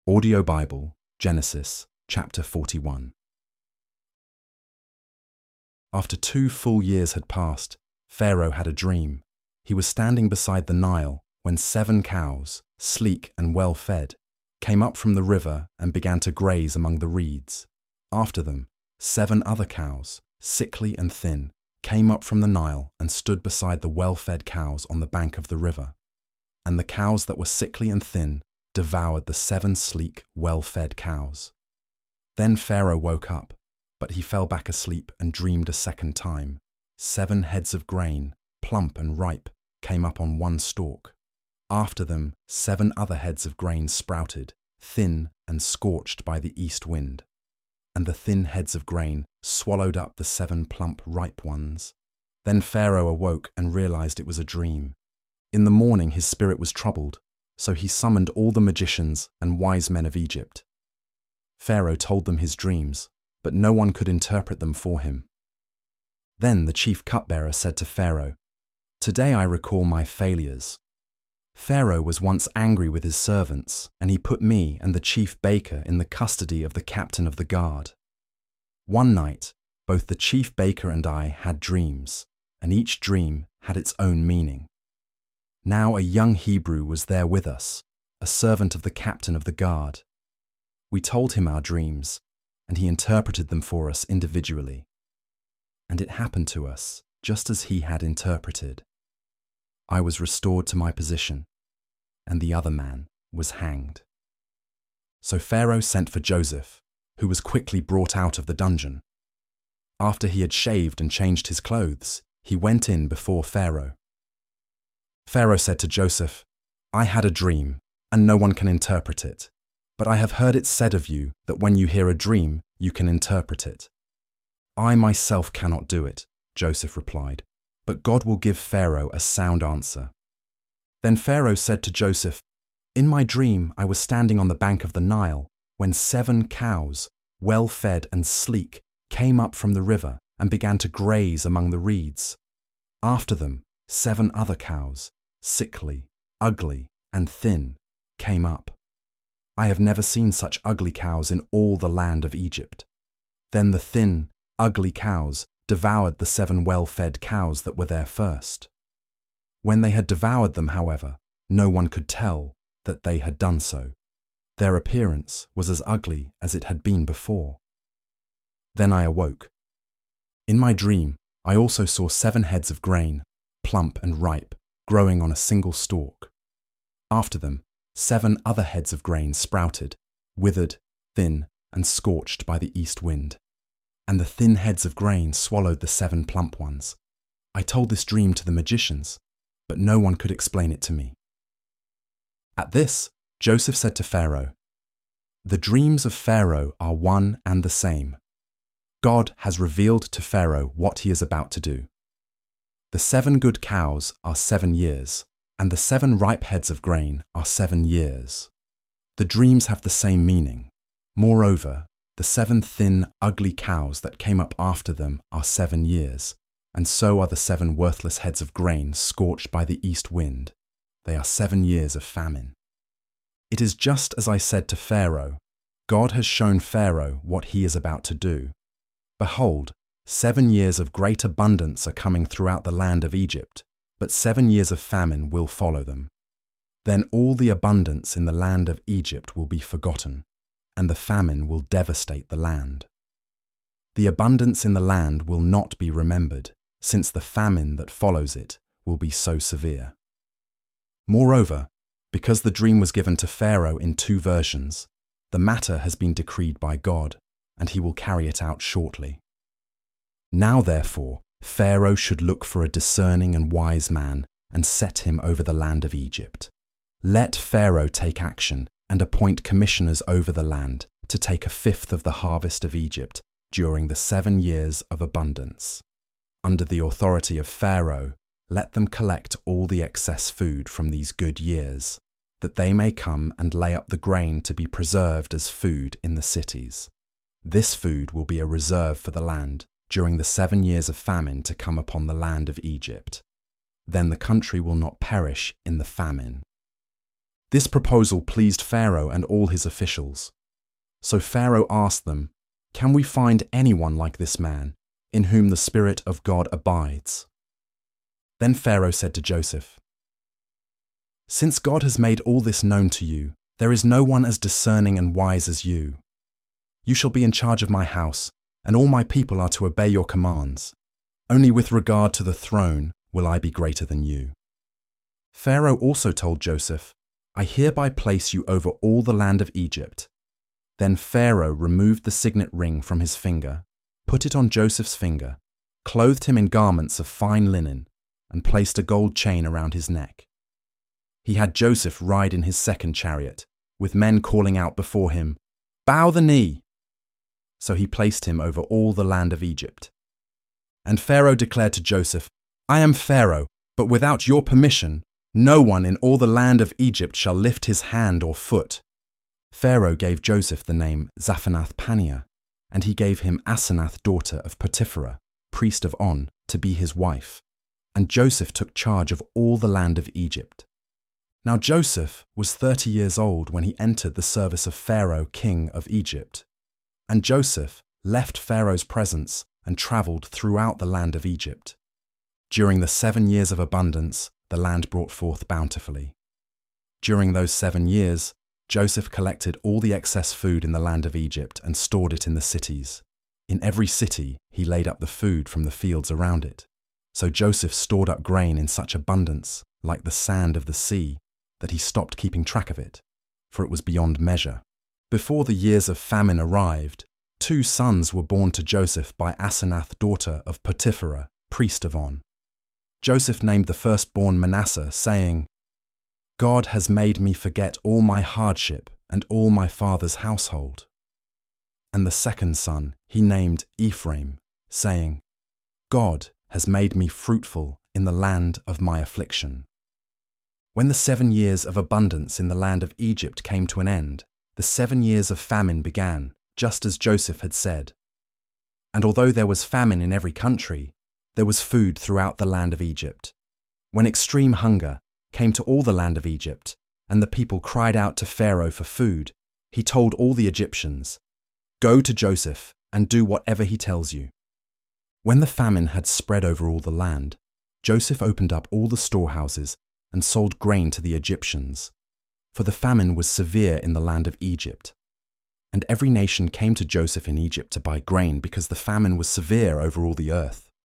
Audio Bible, Genesis, chapter 41. After 2 full years had passed, Pharaoh had a dream. He was standing beside the Nile when 7 cows, sleek and well fed, came up from the river and began to graze among the reeds. After them, 7 other cows, sickly and thin, came up from the Nile and stood beside the well-fed cows on the bank of the river. And the cows that were sickly and thin devoured the 7 sleek, well-fed cows. Then Pharaoh woke up, but he fell back asleep and dreamed a second time. 7 heads of grain, plump and ripe, came up on one stalk. After them, 7 other heads of grain sprouted, thin and scorched by the east wind. And the thin heads of grain swallowed up the 7 plump, ripe ones. Then Pharaoh awoke and realized it was a dream. In the morning his spirit was troubled, so he summoned all the magicians and wise men of Egypt. Pharaoh told them his dreams, but no one could interpret them for him. Then the chief cupbearer said to Pharaoh, "Today I recall my failures. Pharaoh was once angry with his servants, and he put me and the chief baker in the custody of the captain of the guard. One night, both the chief baker and I had dreams, and each dream had its own meaning. Now a young Hebrew was there with us, a servant of the captain of the guard. We told him our dreams, and he interpreted them for us individually. And it happened to us just as he had interpreted. I was restored to my position, and the other man was hanged." So Pharaoh sent for Joseph, who was quickly brought out of the dungeon. After he had shaved and changed his clothes, he went in before Pharaoh. Pharaoh said to Joseph, "I had a dream, and no one can interpret it. But I have heard it said of you that when you hear a dream, you can interpret it." "I myself cannot do it," Joseph replied, "but God will give Pharaoh a sound answer." Then Pharaoh said to Joseph, "In my dream I was standing on the bank of the Nile when 7 cows, well-fed and sleek, came up from the river and began to graze among the reeds. After them, 7 other cows, sickly, ugly, and thin, came up. I have never seen such ugly cows in all the land of Egypt. Then the thin, ugly cows devoured the 7 well-fed cows that were there first. When they had devoured them, however, no one could tell that they had done so. Their appearance was as ugly as it had been before. Then I awoke. In my dream, I also saw 7 heads of grain, plump and ripe, growing on a single stalk. After them, 7 other heads of grain sprouted, withered, thin, and scorched by the east wind. And the thin heads of grain swallowed the 7 plump ones. I told this dream to the magicians, but no one could explain it to me." At this, Joseph said to Pharaoh, "The dreams of Pharaoh are one and the same. God has revealed to Pharaoh what he is about to do. The 7 good cows are 7 years, and the 7 ripe heads of grain are 7 years. The dreams have the same meaning. Moreover, the 7 thin, ugly cows that came up after them are 7 years, and so are the 7 worthless heads of grain scorched by the east wind. They are 7 years of famine. It is just as I said to Pharaoh. God has shown Pharaoh what he is about to do. Behold, 7 years of great abundance are coming throughout the land of Egypt, but 7 years of famine will follow them. Then all the abundance in the land of Egypt will be forgotten, and the famine will devastate the land. The abundance in the land will not be remembered, since the famine that follows it will be so severe. Moreover, because the dream was given to Pharaoh in 2 versions, the matter has been decreed by God, and he will carry it out shortly. Now therefore, Pharaoh should look for a discerning and wise man and set him over the land of Egypt. Let Pharaoh take action and appoint commissioners over the land to take 1/5 of the harvest of Egypt during the 7 years of abundance. Under the authority of Pharaoh, let them collect all the excess food from these good years, that they may come and lay up the grain to be preserved as food in the cities. This food will be a reserve for the land during the 7 years of famine to come upon the land of Egypt. Then the country will not perish in the famine. This proposal pleased Pharaoh and all his officials. So Pharaoh asked them, "Can we find anyone like this man, in whom the Spirit of God abides?" Then Pharaoh said to Joseph, "Since God has made all this known to you, there is no one as discerning and wise as you. You shall be in charge of my house, and all my people are to obey your commands. Only with regard to the throne will I be greater than you." Pharaoh also told Joseph, "I hereby place you over all the land of Egypt." Then Pharaoh removed the signet ring from his finger, put it on Joseph's finger, clothed him in garments of fine linen, and placed a gold chain around his neck. He had Joseph ride in his second chariot, with men calling out before him, "Bow the knee!" So he placed him over all the land of Egypt. And Pharaoh declared to Joseph, "I am Pharaoh, but without your permission, no one in all the land of Egypt shall lift his hand or foot." Pharaoh gave Joseph the name Zaphenath-Paneah, and he gave him Asenath, daughter of Potipherah, priest of On, to be his wife. And Joseph took charge of all the land of Egypt. Now Joseph was 30 years old when he entered the service of Pharaoh, king of Egypt. And Joseph left Pharaoh's presence and travelled throughout the land of Egypt. During the 7 years of abundance, the land brought forth bountifully. During those 7 years, Joseph collected all the excess food in the land of Egypt and stored it in the cities. In every city, he laid up the food from the fields around it. So Joseph stored up grain in such abundance, like the sand of the sea, that he stopped keeping track of it, for it was beyond measure. Before the years of famine arrived, 2 sons were born to Joseph by Asenath, daughter of Potipherah, priest of On. Joseph named the firstborn Manasseh, saying, "God has made me forget all my hardship and all my father's household." And the second son he named Ephraim, saying, "God has made me fruitful in the land of my affliction." When the 7 years of abundance in the land of Egypt came to an end, the 7 years of famine began, just as Joseph had said. And although there was famine in every country, there was food throughout the land of Egypt. When extreme hunger came to all the land of Egypt, and the people cried out to Pharaoh for food, he told all the Egyptians, "Go to Joseph and do whatever he tells you." When the famine had spread over all the land, Joseph opened up all the storehouses and sold grain to the Egyptians, for the famine was severe in the land of Egypt. And every nation came to Joseph in Egypt to buy grain because the famine was severe over all the earth.